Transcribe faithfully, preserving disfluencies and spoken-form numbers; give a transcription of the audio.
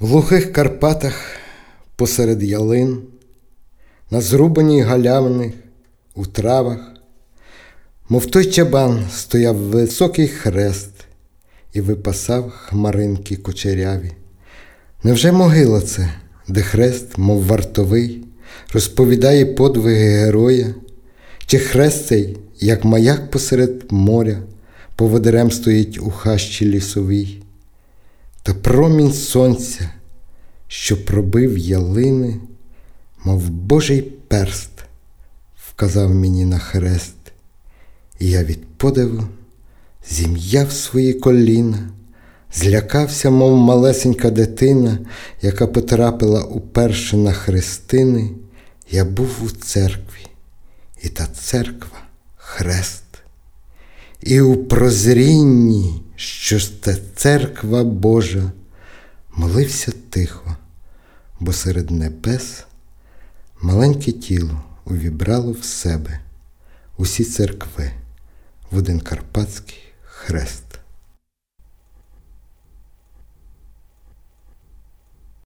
В глухих Карпатах посеред ялин, на зрубаній галявині, у травах, мов той чабан, стояв високий хрест і випасав хмаринки кучеряві. Невже могила це, де хрест, мов вартовий, розповідає подвиги героя? Чи хрест цей, як маяк посеред моря, поводирем стоїть у хащі лісовій? Та промінь сонця, що пробив ялини, мов Божий перст, вказав мені на хрест. І я від подиву зім'яв свої коліна, злякався, мов малесенька дитина, яка потрапила уперше на хрестини. Я був у церкві, і та церква – хрест. І у прозрінні, що ж це церква Божа, молився тихо, бо серед небес маленьке тіло увібрало в себе усі церкви в один карпатський хрест.